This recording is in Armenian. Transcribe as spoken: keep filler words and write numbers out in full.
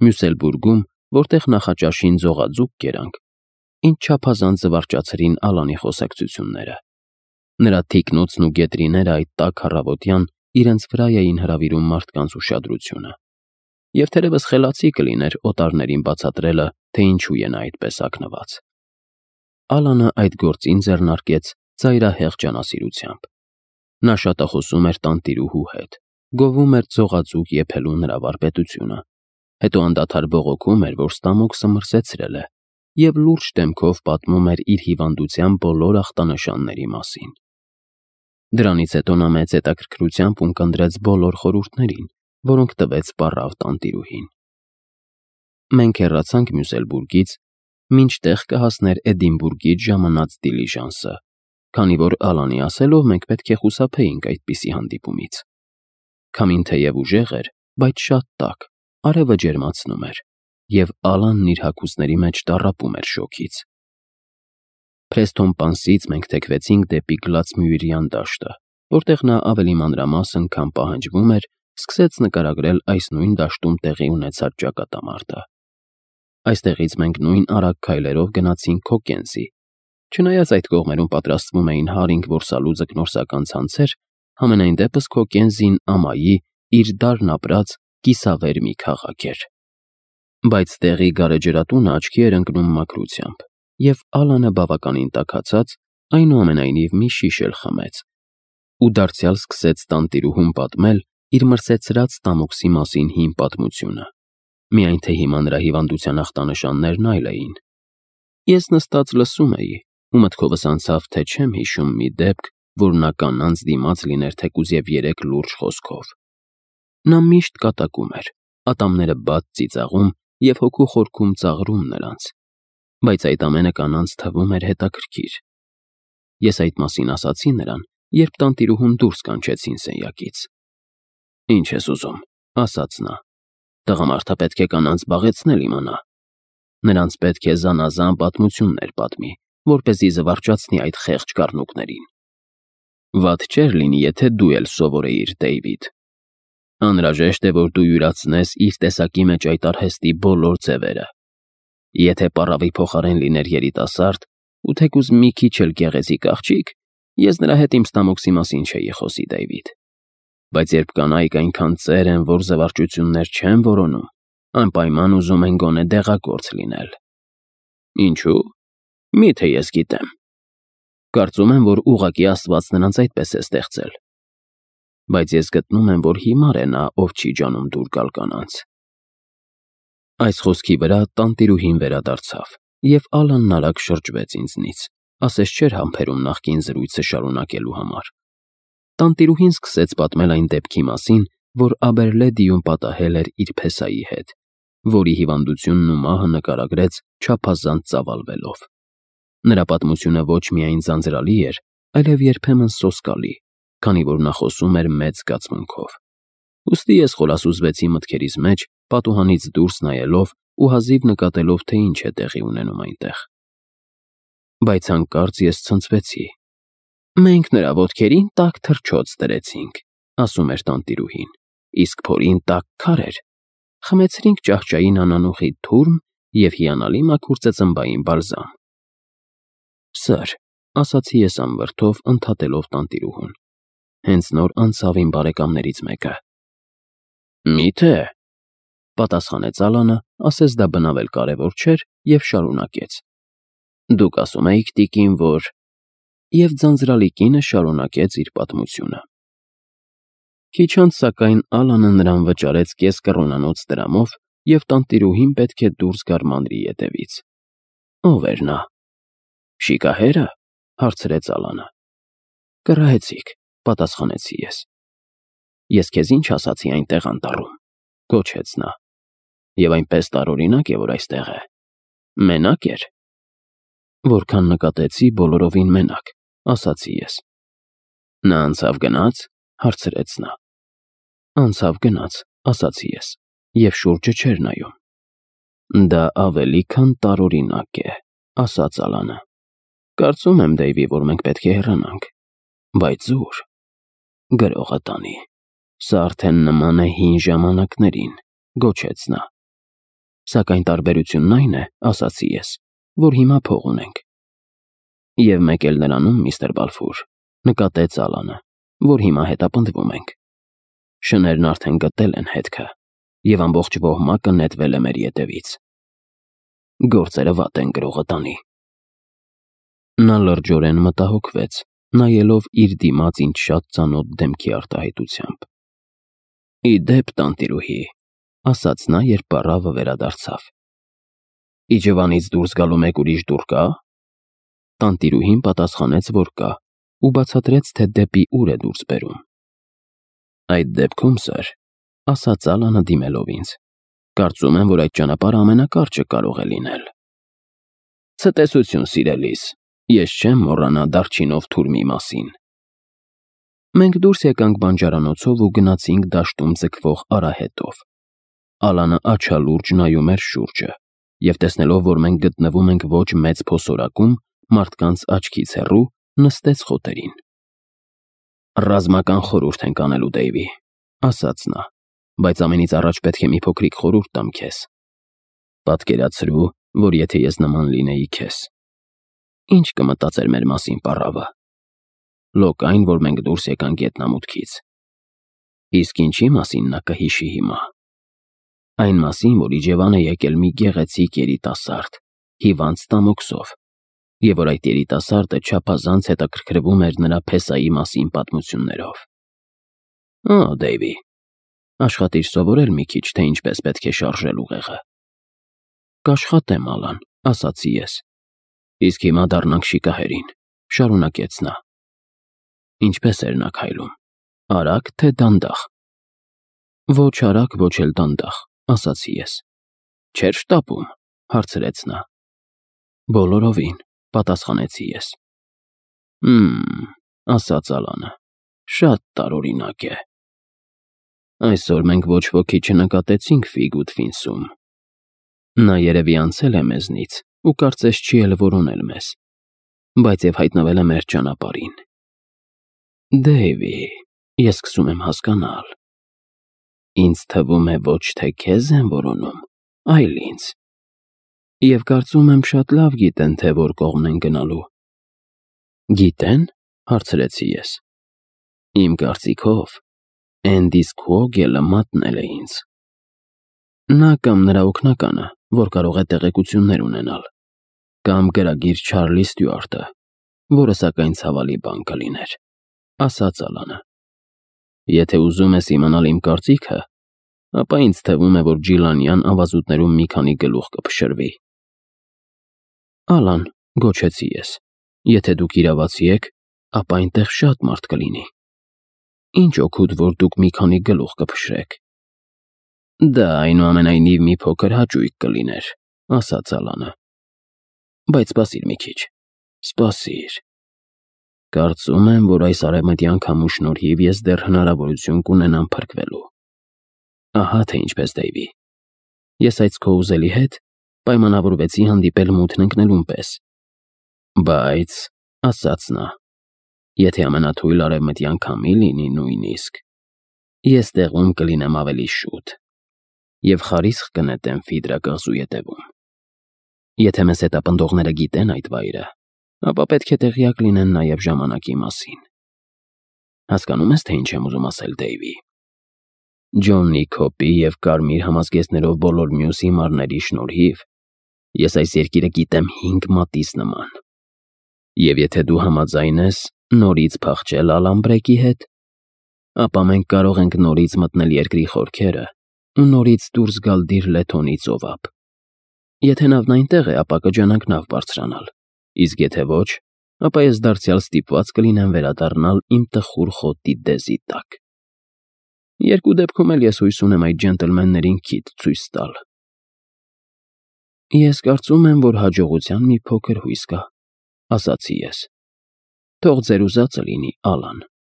մյուս էլ բուրգում, որտեղ նախաճաշին ձողաձուկ կերանք, ինչ չափազանց զվարճացրին Ալանի խոսակցությունները։ Նրա թիկնոցն ու գետրիները այդ տաք առավոտյան իրենց վրա էին հրավիրում մարդկանց ուշադրությունը։ Եվ թերևս խելացի կլիներ օտարներին բացատրելը, թե ինչու է նա այդպես ակնված։ Ալանը այդ գործին ձեռնարկեց ծայրահեղ ջանասիրությամբ։ Նա շատախոսում էր տանտիրուհու հետ, գովում էր ձողաձուկ եփելու նրա վարպետությունը, հետո անդադար բողոքում էր, որ ստամոքսը մրսեցրել է, և լուրջ դեմքով պատմում էր իր հիվանդության բոլոր ախտանշանների մասին։ Դրանից հետո նա մեծ հետաքրքրությամբ ունկնդրեց բոլոր խորհուրդներին, որոնք տվեց պառավ տանտիրուհին։ Մենք հեռացանք Մյուսելբուրգից, մինչտեղ կհասներ Էդինբուրգից ժամանած դիլիժանսը, քանի որ Ալանի ասելով մենք պետք է խուսափեինք այդպիսի հանդիպումից։ Քամին թեև ուժեղ էր, բայց շատ տաք, արևը ջերմացնում էր, և Ալանն իր հագուստների մեջ տառապում էր շոգից։ Փրեստոն-Պանսից մենք թեքվեցինք դեպի Գլացմյուիրյան դաշտը, որտեղ նա ավելի մանրամասն, քան պահանջվում էր, սկսեց նկարագրել այս նույն դաշտում տեղի ունեցած ճակատամարտը։ Այստեղից մենք նույն արագ քայլերով գնացինք Քոկենզի։ Չնայած այդ կողմերում պատրաստվում էին հարինգ որսալու ձկնորսական ցանցեր, համենայն դեպս Քոկենզին ամայի իր դարն ապրած կիսավեր մի քաղաք էր։ Բայց տեղի գարեջրատունը աչքի էր ընկնում մաքրությամբ, և Ալանը բավականին տաքացած, այնուամենայնիվ մի շիշ էլ խմեց, ու դարձյալ սկսեց տանտիրուհուն պատմել իր մրսեցրած ստամոքսի մասին հին պատմությունը, միայն թե հիմա նրա հիվանդության ախտանշաններն այլ էին։ Ես նստած լսում էի, ու մտքովս անցավ, թե չեմ հիշում մի դեպք, որ նա կանանց դիմաց լիներ թեկուզ և երեք լուրջ խոսքով։ Նա միշտ կատակում էր, ատամները բաց ծիծաղում և հոգու խորքում ծաղրում նրանց, բայց այդ ամենը կանանց թվում էր հետաքրքիր։ Ես այդ մասին ասացի նրան, երբ տանտիրուհուն դուրս կանչեցին սենյակից։ «Ինչ ես ուզում», ասաց նա, «տղամարդը պետք է կանանց զբաղեցնել իմանա։ Նրանց պետք է զանազան պատմություններ պատմի, որպեսզի զվարճացնի այդ խեղճ կառնուկներին։ Վատ չէր լինի, եթե դու էլ սովորեիր, Դեյվիդ։ Անհրաժեշտ է, որ դու յուրացնես իր տեսակի մեջ այդ արհեստի բոլոր ձևերը։ Եթե պառավի փոխարեն լիներ երիտասարդ, ու թեկուզ մի քիչ էլ գեղեցիկ աղջիկ, ես նրա հետ իմ ստամոքսի մասին չէի խոսի, Դեյվիդ։ Բայց երբ կանայք այնքան ծեր են, որ զվարճություններ չեն որոնում, անպայման ուզում են գոնե դեղագործ լինել։ Ինչու՞։ Մի՞թե ես գիտեմ։ Կարծում եմ, որ ուղղակի Աստված նրանց այդպես է ստեղծել։ Բայց ես գտնում եմ, որ հիմար է նա, ով չի ջանում դուր գալ կանանց»։ Այս խոսքի վրա տանտիրուհին վերադարձավ, և Ալանն արագ շրջվեց ինձնից, ասես չէր համբերում նախկին զրույցը շարունակելու համար։ Տանտիրուհին սկսեց պատմել այն դեպքի մասին, որ Աբերլեդիում պատահել էր իր փեսայի հետ, որի հիվանդությունն ու մահը նկարագրեց չափազանց ծավալվելով։ Նրա պատմությունը ոչ միայն ձանձրալի էր, այլև երբեմն սոսկալի, քանի որ նա խոսում էր մեծ զգացմունքով։ Ուստի ես խորասուզվեցի մտքերիս մեջ, պատուհանից դուրս նայելով ու հազիվ նկատելով, թե ինչ է տեղի ունենում այնտեղ։ Բայց հանկարծ ես ցնցվեցի։ «Մենք նրա ոտքերին տաք թռչոց դրեցինք», ասում էր տանտիրուհին, «իսկ փորին տաք քարեր։ Խմեցրինք ճահճային անանուխի թուրմ և հիանալի մաքուր ծծմբային բալզամ»։ «Սըր», ասացի ես անվրդով, ընդհատելով տանտիրուհուն, «հենց նոր անցավ իմ բարեկամներից մեկը»։ «Մի՞թե», պատասխանեց Ալանը, ասես դա բնավ էլ կարևոր չէր, և շարունակեց. «Դուք ասում էիք, տիկին, որ…» Եվ ձանձրալի կինը շարունակեց իր պատմությունը։ Քիչ անց, սակայն, Ալանը նրան վճարեց կես կռունանոց դրամով, և տանտիրուհին պետք է դուրս գար մանրի ետևից։ «Ո՞վ էր նա»։ «Շիկահե՞րը», հարցրեց Ալանը։ «Կռահեցիք», պատասխանեցի ես։ «Ես քեզ ինչ ասացի այնտեղ անտառում», գոչեց նա։ «Եվ այնպես տարօրինակ է, որ այստեղ է։ Մենակ էր»։ «Որքան նկատեցի, բոլորովին մենակ», ասացի ես։ «Նա անցավ գնաց», հարցրեց նա։ «Անցավ գնաց», ասացի ես, և շուրջը չէր նայում։ «Դա ավելի քան տարօրինակ է», ասաց Ալանը։ «Կարծում եմ, Դեյվի, որ մենք պետք է հեռանանք։ Բայց ո՞ւր»։ «Գրողը տանի։ Սա արդեն նման է հին ժամանակներին», գոչեց նա։ Սակայն տարբերությունն այն է, ասացի ես, որ հիմա փող ունենք։ Եվ մեկ էլ նրանում, միստր Բալֆուր, նկատեց Ալանը, որ հիմա հետապնդվում ենք։ Շներն արդեն գտել են հետքը, և ամբողջ ոհմակը նետվել է մեր ետևից։ Գործերը վատ են գրողը տանի։ Նա լրջորեն մտահոգվեց, նայելով իր դիմաց ինձ շատ ծանոթ դեմքի արտահայտությամբ։ Ի դեպ, տանտիրուհի, ասաց նա, երբ պառավը վերադարձավ։ Իջևանից դուրս գալու մեկ ուրիշ դուռ կա՞։ Տանտիրուհին պատասխանեց, որ կա, ու բացատրեց, թե դեպի ուր է դուրս բերում։ Այդ դեպքում, սըր, ասաց Ալանը դիմելով ինձ, կարծում եմ, որ այդ ճանապարհը ամենակարճը կարող է լինել։ Ցտեսություն, սիրելիս, ես չեմ մոռանա դարչինով թուրմի մասին։ Մենք դուրս եկանք բանջարանոցով ու գնացինք դաշտում ձգվող արահետով։ Ալանը աչալուրջ նայում էր շուրջը, և տեսնելով, որ մենք գտնվում ենք ոչ մեծ փոսորակում, մարդկանց աչքից հեռու, նստեց խոտերին։ Ռազմական խորհուրդ ենք անելու, Դեյվի, ասաց նա, բայց ամենից առաջ պետք է մի փոքրիկ խորհուրդ տամ քեզ։ Պատկերացրու, որ եթե ես նման լինեի քեզ։ Ինչ կմտածեր մեր մասին պառավը։ Լոկ այն, որ մենք դուրս եկանք գետնամուտքից։ Իսկ ինչի մասին նա կհիշի հիմա։ Այն մասին, որ Իջևան է եկել մի գեղեցիկ երիտասարդ, հիվանդ ստամոքսով, և որ այդ երիտասարդը չափազանց հետաքրքրվում էր նրա փեսայի մասին պատմություններով։ Ա, Դեյվի, աշխատիր սովորել մի քիչ, թե ինչպես պետք է շարժել ուղեղը։ Կաշխատեմ, Ալան, ասացի ես։ Իսկ հիմա դառնանք շիկահերին, շարունակեց նա։ Ինչպես էր նա քայլում, արագ թե դանդաղ։ Ոչ արագ, ոչ էլ դանդաղ, ասացի ես։ Չէր շտապում, հարցրեց նա։ Բոլորովին, պատասխանեցի ես։ Հմ, ասաց Ալանը, շատ տարօրինակ է։ Այսօր մենք ոչ ոքի չնկատեցինք Ֆիգուդ Ֆինսում։ Նա երևի անցել է մեզնից ու կարծես չի էլ որոնել մեզ, բայց և հայտնվել է մեր ճանապարհին։ Դեյվի, ես սկսում եմ հասկանալ։ Ինձ թվում է ոչ թե քեզ են որոնում, այլ ինձ։ Եվ կարծում եմ շատ լավ գիտեն, թե որ կողմն են գնալու։ Գիտեն, հարցրեցի ես։ Իմ կարծիքով, Էնդի Սքվոգելը մատնել է ինձ։ Նա կամ նրա օգնականը, որ կարող է տեղեկություններ ունենալ, կամ գրագիր Չարլի Ստյուարտը, որը սակայն ցավալի բան կլիներ, ասաց Ալանը։ Եթե ուզում ես իմանալ իմ կարծիքը, ապա ինձ թվում է, որ Ջիլանյան ավազուտներում մի քանի գլուխ կփշրվի։ Ալան, գոչեցի ես, եթե դուք իրավացի եք, ապա այնտեղ շատ մարդ կլինի։ Ինչ օգուտ, որ դուք մի քանի գլուխ կփշրեք։ Դա այնուամենայնիվ մի փոքր հաճույք կլիներ, ասաց Ալանը։ Բայց սպասիր մի քիչ, սպասիր։ Կարծում եմ, որ այս արևմտյան քամու շնորհիվ ես դեռ հնարավորություն կունենամ փրկվելու։ Ահա թե ինչպես, Դեյվի։ Ես այդ քո ուզելի հետ պայմանավորվեցի հանդիպել մութն ընկնելուն պես։ Բայց, ասաց նա, եթե ամենաթույլ արևմտյան քամի լինի նույնիսկ, ես տեղում կլինեմ ավելի շուտ և խարիսխ կնետեմ Ֆիդրա կղզու ետևում։ Եթե մեզ հետապնդողները գիտեն այդ վայրը, ապա պետք է տեղյակ լինեն նաև ժամանակի մասին։ Հասկանում ես, թե ինչ եմ ուզում ասել, Դեյվի։ Ջոնի Քոպի և կարմիր համազգեստներով բոլոր մյուս հիմարների շնորհիվ ես այս երկիրը գիտեմ հինգ մատից նման։ Եվ եթե դու համաձայն ես նորից փախչել Ալամբրեկի հետ, ապա մենք կարող ենք նորից մտնել երկրի խորքերը ու նորից դուրս գալ Դիր Լեթոնի ծովափ։ Եթե նավն այնտեղ է, ապա կջանանք նավ բարձրանալ, իսկ եթե ոչ, ապա ես դարձյալ ստիպված կլինեմ վերադառնալ իմ տխուր խոտի դեզի տակ։ Երկու դեպքում էլ ես հույս ունեմ այդ ջենտլմեններին քիթ ցույց տալ։ Ես կարծում եմ, որ հաջողության մի փոքր հույս կա, ասացի ես։ Թող ձեր ուզածը լինի, Ալան։